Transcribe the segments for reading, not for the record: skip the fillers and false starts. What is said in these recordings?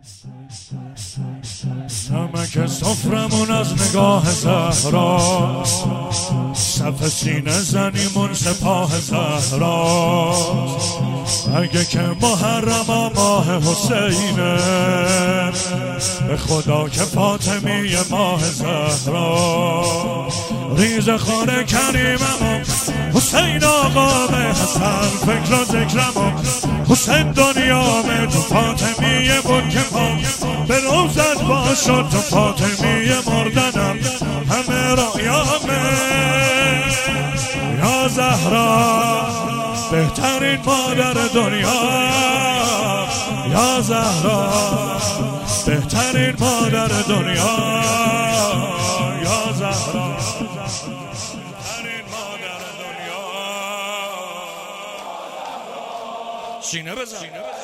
نمک سفرمون از نگاه زهرا، صف سینه زنیمون سپاه زهرا. اگه که محرم ماه حسینه، به خدا که فاطمی ماه زهرا. ریز خانه کریمم حسین آقام، حسن فکر و ذکرم حسین دنیامه. تو فاطمی بود که ما به روزت باشد، تو فاطمی مردنم همه رایامه. یا زهرا بهترین مادر دنیا، یا زهرا بهترین مادر دنیا، یا زهرا بهترین مادر دنیا. سینه بزن.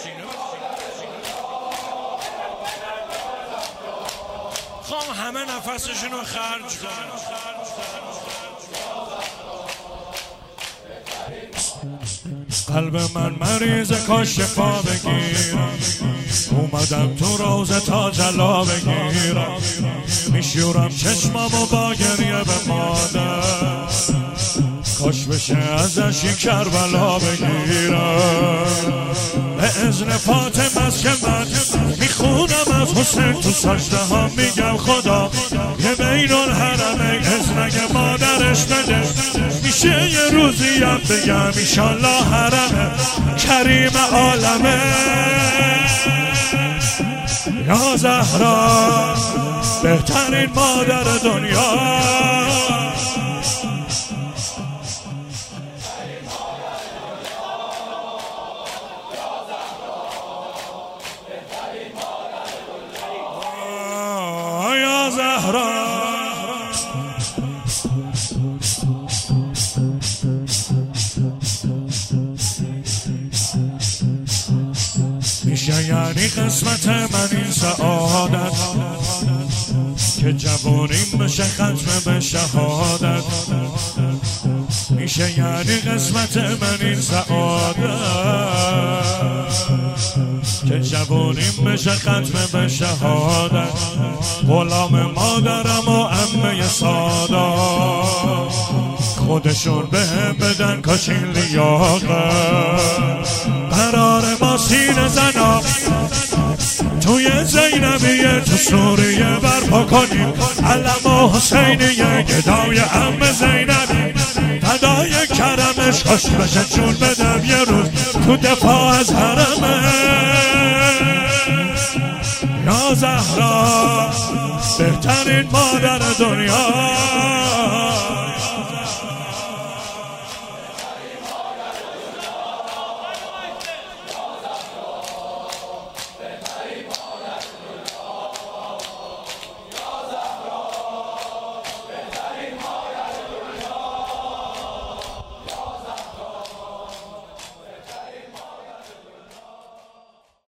خوام همه نفسشون رو خرج کنن. قلب من مریض کاش شفا بگیرم، اومدم تو روزه تا جلا بگیرم. میشورم چشمامو با گریه به مادر، کاش بشه ازش این کربلا بگیرم. به اذن فاطمه است که من میخونم از حسین تو سجده ها، میگم خدا یه بین الحرمین اذن اگه مادرش بده، میشه یه روزی هم بگم ایشالله حرم کریم عالمه. یا زهرا بهترین مادر دنیا، یا زهرا میشه یعنی قسمت من این سعادت، که جوانیم بشه ختم به شهادت. میشه یعنی قسمت من این سعادت، که جوانیم بشه ختم به شهادت. غلام مادرم و عمه سادات، خودشون بهم بدن کاشین لیاقت. قرار ما سینه زنا توی زینبیه تو سوریه برپا کنیم، علم حسینیه گدای عمه زینبی. فدای کرمش خوش بشه چون بدم یه روز تو دفاع از حرمه. یا زهرا بهترین مادر دنیا،